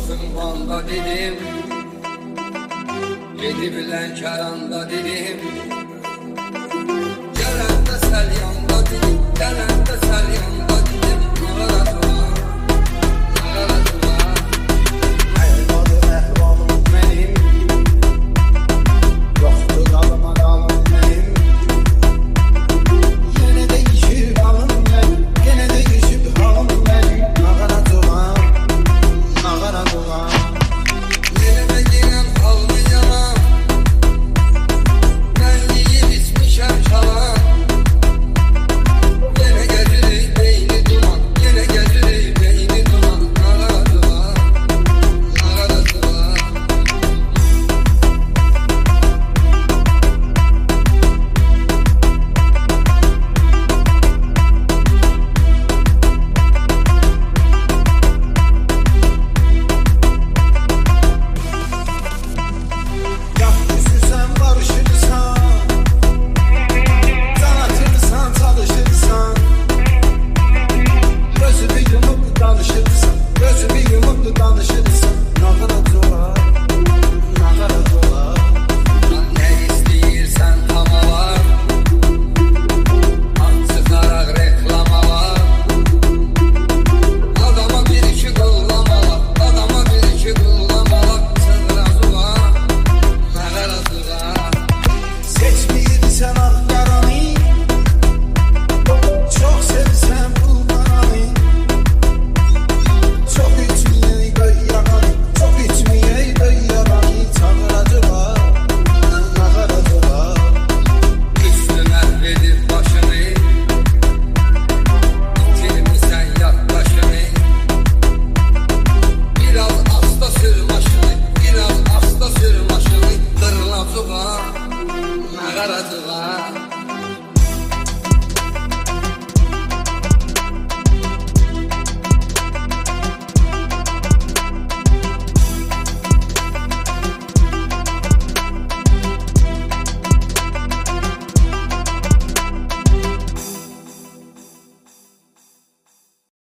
olsun Van'da dedim, Gedib Lənkəranda dedim, gələndə Səlyanda dedim, gələndə Səlyanda dedim, nağaratıma, nağaratıma. Əhvalı əhvalım mənim, yoxdur qalıma qalım mənim. Yenə dəyişib halım mənim, yenə dəyişib halım mənim, nağaratıma, nağaratıma. Yerime giren almayana, ben yiyip içmişem çalan. Yine gezilir beyni duman, yine gezilir beyni duman. Nağaratıma, nağaratıma. Yap küsürsen barışırsan, can atırsan çalışırsan, gözümü yumup danışırsan, gözümü yumup danışırsan, nağaratıma, nağaratıma. Ne istəyirsən tama var, çıkaraq reklama var. Adama bir iki qıllama var, adama bir iki qıllama var. Sığırazıma, nağaratıma. Seçməyirsən ağ yaranı, çox sevsən bu qaranı. Çox içməyək göy yaranı, çox içməyək göy yaranı. Çağıracıma, nağaratıma. Üstünə verib başını, itirmisən yaddaşını. Biraz asta sür maşını, biraz asta sür maşını. Dırnacıma, nağaratıma.